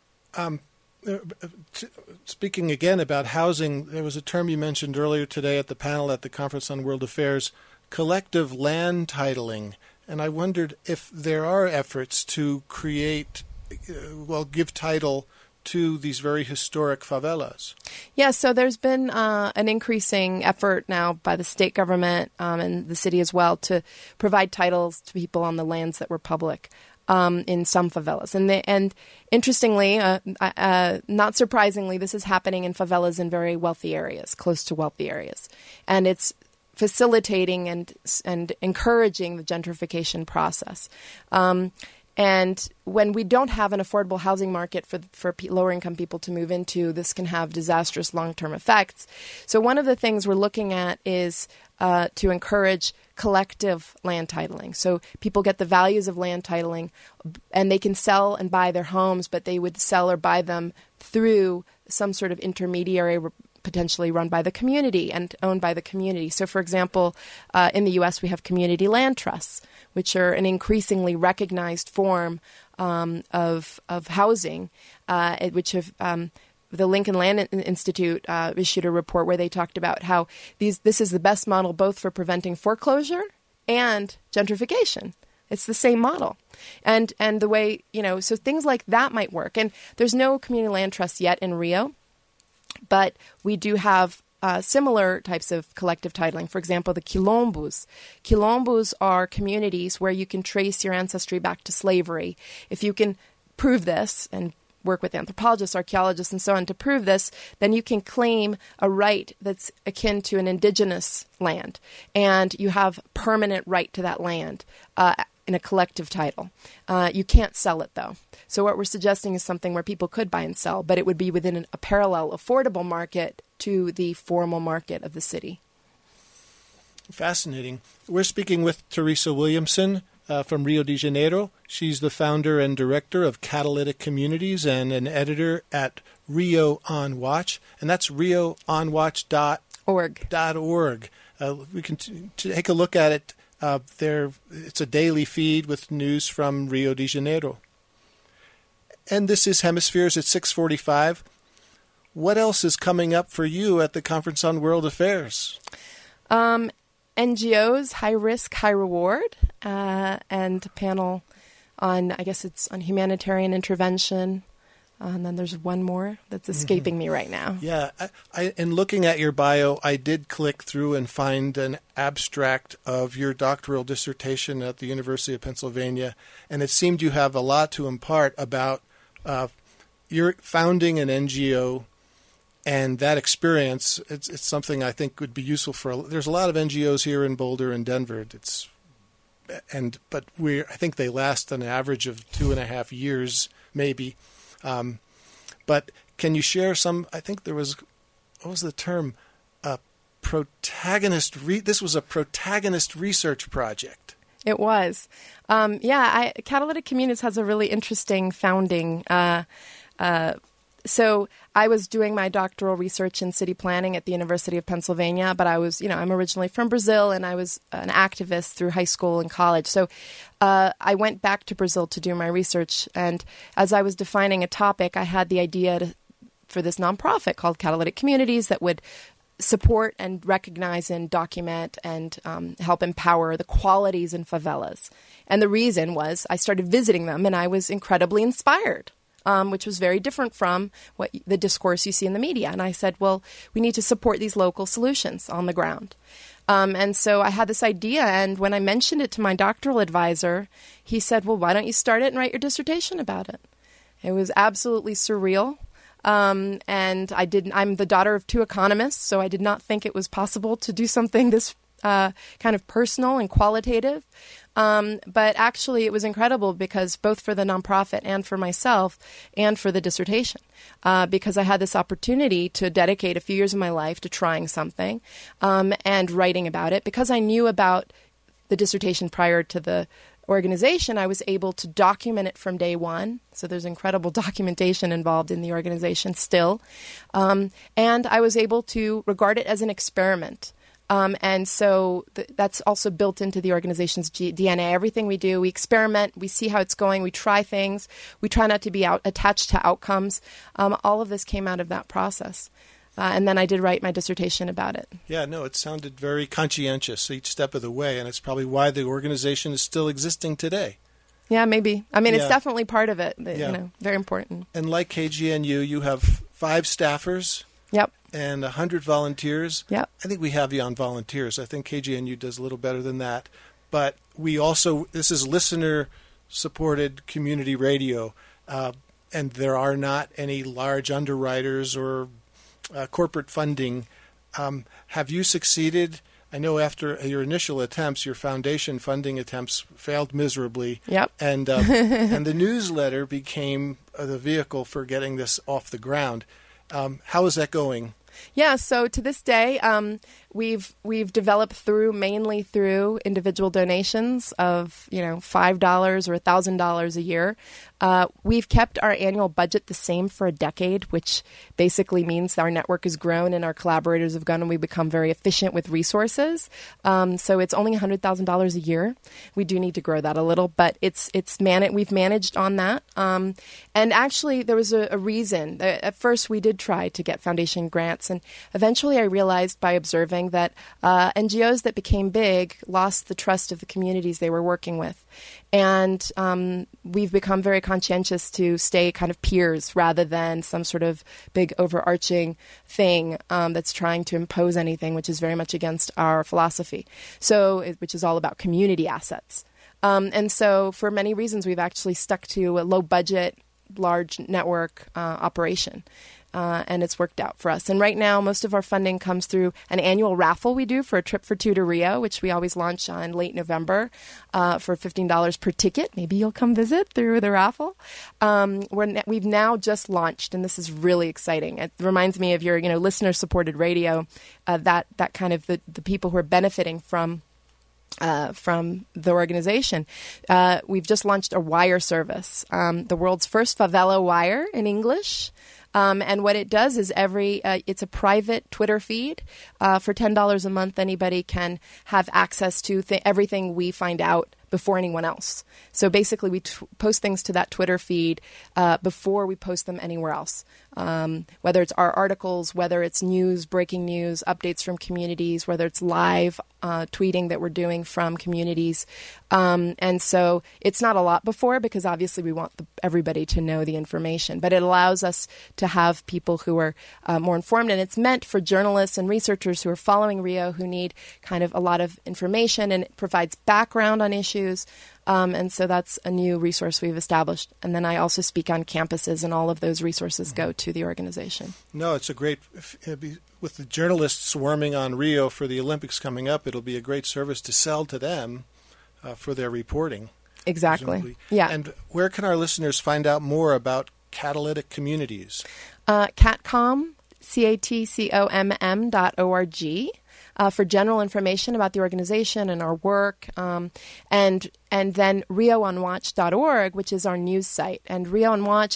Speaking again about housing, there was a term you mentioned earlier today at the panel at the Conference on World Affairs, collective land titling. And I wondered if there are efforts to create, give title to these very historic favelas. Yeah, so there's been an increasing effort now by the state government and the city as well to provide titles to people on the lands that were public. In some favelas. And interestingly, not surprisingly, this is happening in favelas in very wealthy areas, close to wealthy areas. And it's facilitating and encouraging the gentrification process. And when we don't have an affordable housing market for lower-income people to move into, this can have disastrous long-term effects. So one of the things we're looking at is to encourage collective land titling. So people get the values of land titling, and they can sell and buy their homes, but they would sell or buy them through some sort of intermediary potentially run by the community and owned by the community. So, for example, in the U.S., we have community land trusts, which are an increasingly recognized form of housing, which have the Lincoln Land Institute issued a report where they talked about how this is the best model both for preventing foreclosure and gentrification. It's the same model. And the way, so things like that might work. And there's no community land trust yet in Rio, but we do have similar types of collective titling. For example, the quilombos. Quilombos are communities where you can trace your ancestry back to slavery. If you can prove this and work with anthropologists, archaeologists, and so on to prove this, then you can claim a right that's akin to an indigenous land. And you have permanent right to that land in a collective title. You can't sell it, though. So what we're suggesting is something where people could buy and sell, but it would be within a parallel, affordable market to the formal market of the city. Fascinating. We're speaking with Teresa Williamson, from Rio de Janeiro. She's the founder and director of Catalytic Communities and an editor at Rio on Watch, and that's rioonwatch.org. We can take a look at it. It's a daily feed with news from Rio de Janeiro. And this is Hemispheres at 6:45. What else is coming up for you at the Conference on World Affairs? NGOs, high risk, high reward, and a panel on, I guess it's on humanitarian intervention. And then there's one more that's escaping me right now. Yeah, in looking at your bio, I did click through and find an abstract of your doctoral dissertation at the University of Pennsylvania, and it seemed you have a lot to impart about your founding an NGO and that experience. It's something I think would be useful there's a lot of NGOs here in Boulder and Denver. But I think they last an average of 2.5 years, maybe. But can you share some? I think there was, what was the term? This was a protagonist research project. It was. Catalytic Communities has a really interesting founding. So I was doing my doctoral research in city planning at the University of Pennsylvania, but I'm originally from Brazil, and I was an activist through high school and college. So I went back to Brazil to do my research, and as I was defining a topic, I had the idea for this nonprofit called Catalytic Communities that would support and recognize and document and help empower the qualities in favelas. And the reason was I started visiting them, and I was incredibly inspired. Which was very different from what the discourse you see in the media. And I said, well, we need to support these local solutions on the ground. And so I had this idea, and when I mentioned it to my doctoral advisor, he said, well, why don't you start it and write your dissertation about it? It was absolutely surreal. And I'm the daughter of 2 economists, so I did not think it was possible to do something this kind of personal and qualitative. But actually, it was incredible because both for the nonprofit and for myself and for the dissertation, because I had this opportunity to dedicate a few years of my life to trying something and writing about it. Because I knew about the dissertation prior to the organization, I was able to document it from day one. So there's incredible documentation involved in the organization still. And I was able to regard it as an experiment. And so that's also built into the organization's DNA. Everything we do, we experiment, we see how it's going, we try things, we try not to be attached to outcomes. All of this came out of that process. And then I did write my dissertation about it. Yeah, no, it sounded very conscientious each step of the way, and it's probably why the organization is still existing today. Yeah, maybe. I mean, It's definitely part of it, very important. And like KGNU, you have 5 staffers. Yep. And 100 volunteers. Yep. I think we have you on volunteers. I think KGNU does a little better than that. But this is listener-supported community radio, and there are not any large underwriters or corporate funding. Have you succeeded? I know after your initial attempts, your foundation funding attempts failed miserably. Yep. And and the newsletter became the vehicle for getting this off the ground. How is that going? Yeah, so to this day, we've developed mainly through individual donations of $5 or $1,000 a year. We've kept our annual budget the same for a decade, which basically means our network has grown and our collaborators have grown, and we've become very efficient with resources. So it's only $100,000 a year. We do need to grow that a little, but we've managed on that. And actually, there was a reason. At first, we did try to get foundation grants, and eventually I realized by observing that NGOs that became big lost the trust of the communities they were working with. And we've become very conscientious to stay kind of peers rather than some sort of big overarching thing that's trying to impose anything, which is very much against our philosophy, which is all about community assets. And so for many reasons, we've actually stuck to a low-budget, large network operation. And it's worked out for us. And right now, most of our funding comes through an annual raffle we do for a trip for 2 to Rio, which we always launch in late November for $15 per ticket. Maybe you'll come visit through the raffle. We've now just launched, and this is really exciting. It reminds me of your listener-supported radio, that kind of the people who are benefiting from from the organization. We've just launched a wire service, the world's first favela wire in English. And what it does is it's a private Twitter feed. For $10 a month, anybody can have access to everything we find out before anyone else. So basically, we post things to that Twitter feed before we post them anywhere else. Whether it's our articles, whether it's news, breaking news, updates from communities, whether it's live tweeting that we're doing from communities. And so it's not a lot before, because obviously we want everybody to know the information. But it allows us to have people who are more informed. And it's meant for journalists and researchers who are following Rio, who need kind of a lot of information, and it provides background on issues. And so that's a new resource we've established. And then I also speak on campuses, and all of those resources go to the organization. No, it's a great, with the journalists swarming on Rio for the Olympics coming up, it'll be a great service to sell to them for their reporting. Exactly. Presumably. Yeah. And where can our listeners find out more about catalytic communities? CATCOM, CATCOMM.org. For general information about the organization and our work, and then RioOnWatch.org, which is our news site. And Rio on Watch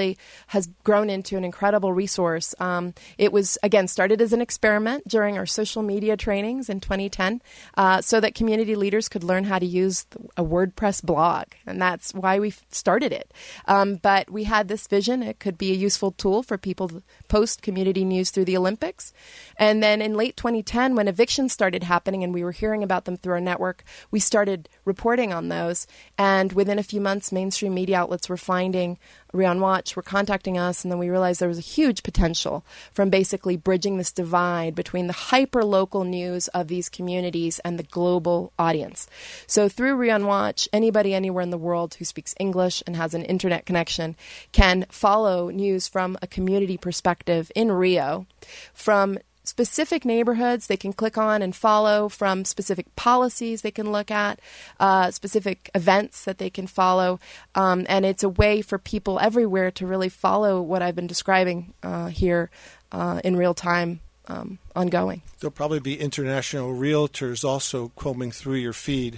has grown into an incredible resource. It was, again, started as an experiment during our social media trainings in 2010, so that community leaders could learn how to use a WordPress blog. And that's why we started it. But we had this vision. It could be a useful tool for people to post community news through the Olympics. And then in late 2010, when evictions started happening and we were hearing about them through our network, we started reporting on those. And within a few months, mainstream media outlets were finding Rio on Watch, were contacting us, and then we realized there was a huge potential from basically bridging this divide between the hyper-local news of these communities and the global audience. So through Rio on Watch, anybody anywhere in the world who speaks English and has an internet connection can follow news from a community perspective in Rio, from specific neighborhoods they can click on and follow, from specific policies they can look at, specific events that they can follow. And it's a way for people everywhere to really follow what I've been describing here in real time, ongoing. There'll probably be international realtors also combing through your feed.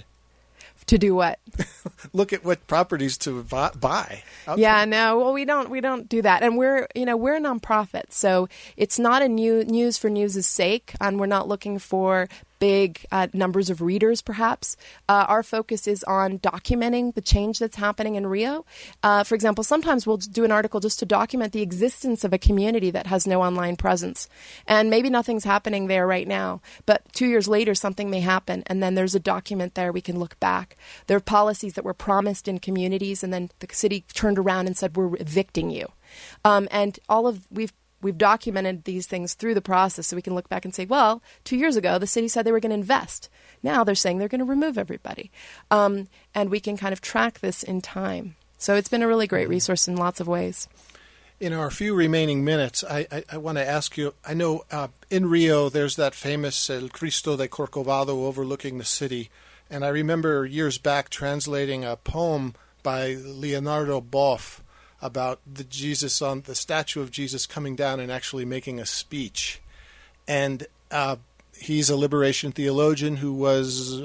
To do what? Look at what properties to buy. Yeah, no. Well, we don't do that, and we're a nonprofit, so it's not a news for news' sake, and we're not looking for big numbers of readers, perhaps. Our focus is on documenting the change that's happening in Rio. For example, sometimes we'll do an article just to document the existence of a community that has no online presence. And maybe nothing's happening there right now, but 2 years later, something may happen, and then there's a document there we can look back. There are policies that were promised in communities, and then the city turned around and said, we're evicting you. And we've documented these things through the process, so we can look back and say, well, 2 years ago, the city said they were going to invest. Now they're saying they're going to remove everybody. And we can kind of track this in time. So it's been a really great resource in lots of ways. In our few remaining minutes, I want to ask you, I know in Rio there's that famous El Cristo de Corcovado overlooking the city. And I remember years back translating a poem by Leonardo Boff about the statue of Jesus coming down and actually making a speech. And he's a liberation theologian who was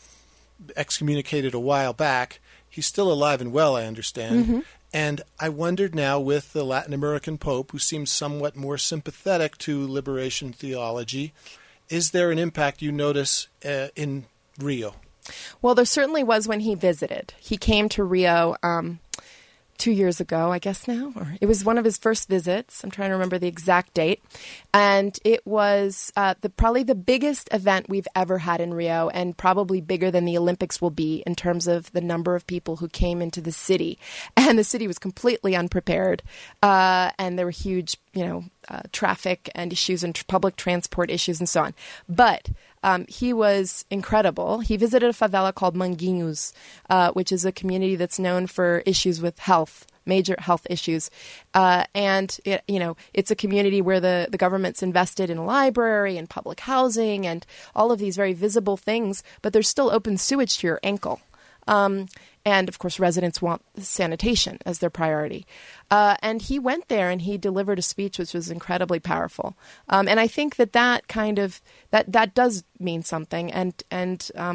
excommunicated a while back. He's still alive and well, I understand. Mm-hmm. And I wondered now, with the Latin American Pope, who seems somewhat more sympathetic to liberation theology, is there an impact you notice in Rio? Well, there certainly was when he visited. He came to Rio 2 years ago, I guess now, or it was one of his first visits. I'm trying to remember the exact date. And it was probably the biggest event we've ever had in Rio, and probably bigger than the Olympics will be in terms of the number of people who came into the city. And the city was completely unprepared. And there were huge, traffic and issues and public transport issues and so on. But he was incredible. He visited a favela called Manguinhos, which is a community that's known for issues with health, major health issues. And it's a community where the government's invested in a library and public housing and all of these very visible things, but there's still open sewage to your ankle. And, of course, residents want sanitation as their priority. And he went there and he delivered a speech which was incredibly powerful. And I think that kind of that does mean something. And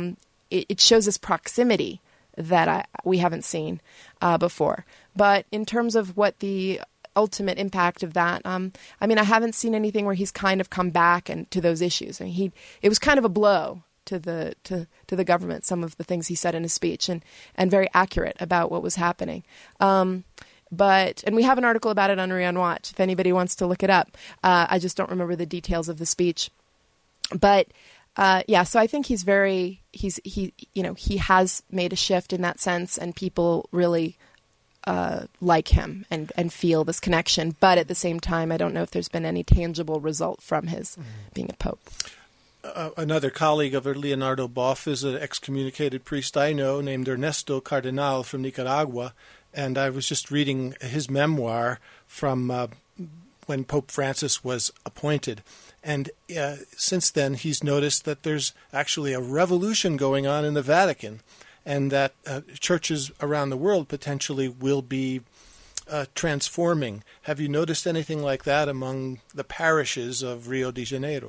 it shows this proximity that we haven't seen before. But in terms of what the ultimate impact of that, I haven't seen anything where he's kind of come back and to those issues. It was kind of a blow to the government, some of the things he said in his speech, and very accurate about what was happening. And we have an article about it on Rio on Watch if anybody wants to look it up. I just don't remember the details of the speech. But so I think he has made a shift in that sense, and people really like him and feel this connection. But at the same time, I don't know if there's been any tangible result from his being a pope. Another colleague of Leonardo Boff is an excommunicated priest I know named Ernesto Cardenal from Nicaragua, and I was just reading his memoir from when Pope Francis was appointed. And since then, he's noticed that there's actually a revolution going on in the Vatican, and that churches around the world potentially will be transforming. Have you noticed anything like that among the parishes of Rio de Janeiro?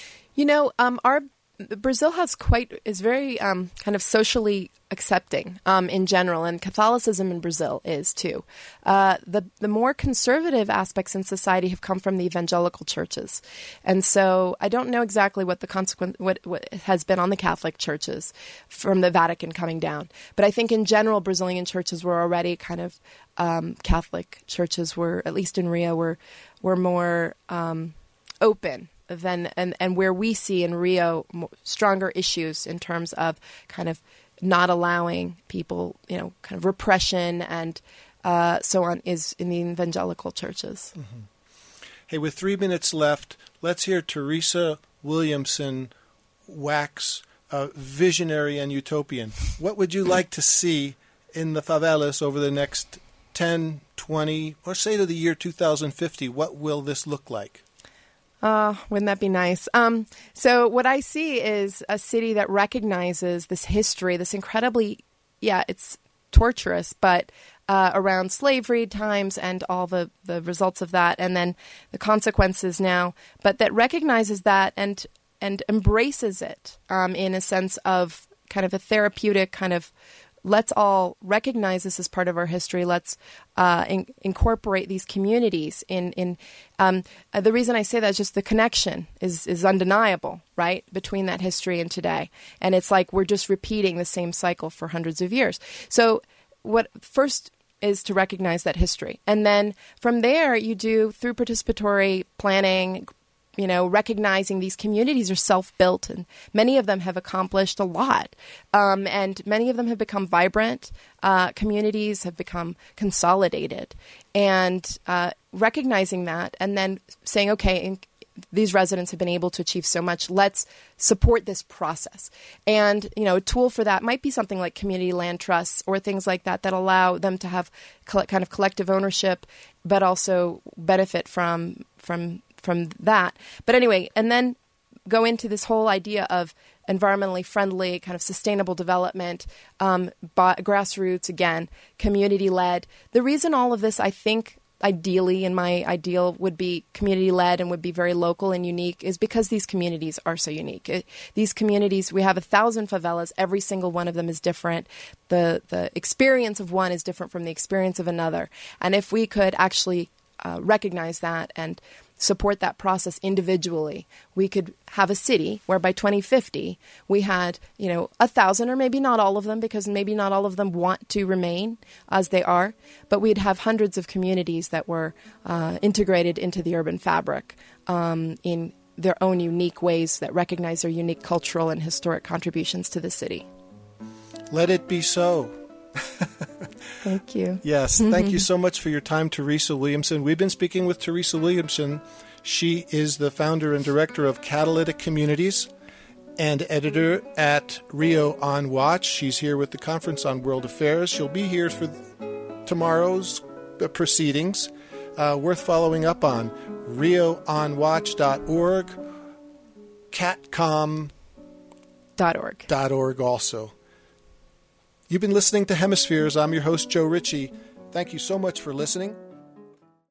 Brazil is very kind of socially accepting in general, and Catholicism in Brazil is too. The more conservative aspects in society have come from the evangelical churches, and so I don't know exactly what the consequence what has been on the Catholic churches from the Vatican coming down. But I think in general, Brazilian churches were already kind of Catholic churches were, at least in Rio, were more open than and where we see in Rio stronger issues in terms of kind of not allowing people, kind of repression and so on, is in the evangelical churches. Mm-hmm. Hey, with 3 minutes left, let's hear Teresa Williamson wax visionary and utopian. What would you like to see in the favelas over the next 10, 20, or say to the year 2050? What will this look like? Wouldn't that be nice? So what I see is a city that recognizes this history, this incredibly, it's torturous, but around slavery times and all the results of that, and then the consequences now, but that recognizes that and embraces it in a sense of kind of a therapeutic kind of, let's all recognize this as part of our history. Let's incorporate these communities in the reason I say that is just the connection is undeniable, right, between that history and today. And it's like we're just repeating the same cycle for hundreds of years. So what first is to recognize that history. And then from there, you do, through participatory planning, recognizing these communities are self-built, and many of them have accomplished a lot. And many of them have become vibrant. Communities have become consolidated. And recognizing that and then saying, okay, these residents have been able to achieve so much. Let's support this process. And, a tool for that might be something like community land trusts or things like that allow them to have kind of collective ownership, but also benefit from that. But anyway, and then go into this whole idea of environmentally friendly, kind of sustainable development, grassroots, again, community-led. The reason all of this, I think, ideally, in my ideal, would be community-led and would be very local and unique is because these communities are so unique. These communities, we have 1,000 favelas. Every single one of them is different. The experience of one is different from the experience of another. And if we could actually recognize that and support that process individually, we could have a city where by 2050 we had, 1,000, or maybe not all of them, because maybe not all of them want to remain as they are, but we'd have hundreds of communities that were integrated into the urban fabric in their own unique ways that recognize their unique cultural and historic contributions to the city. Let it be so. Thank you. Yes, thank you so much for your time, Teresa Williamson. We've been speaking with Teresa Williamson. She is the founder and director of Catalytic Communities and editor at Rio on Watch. She's here with the Conference on World Affairs. She'll be here for tomorrow's proceedings. Worth following up on. RioOnWatch.org, catcom.org also. You've been listening to Hemispheres. I'm your host, Joe Ritchie. Thank you so much for listening.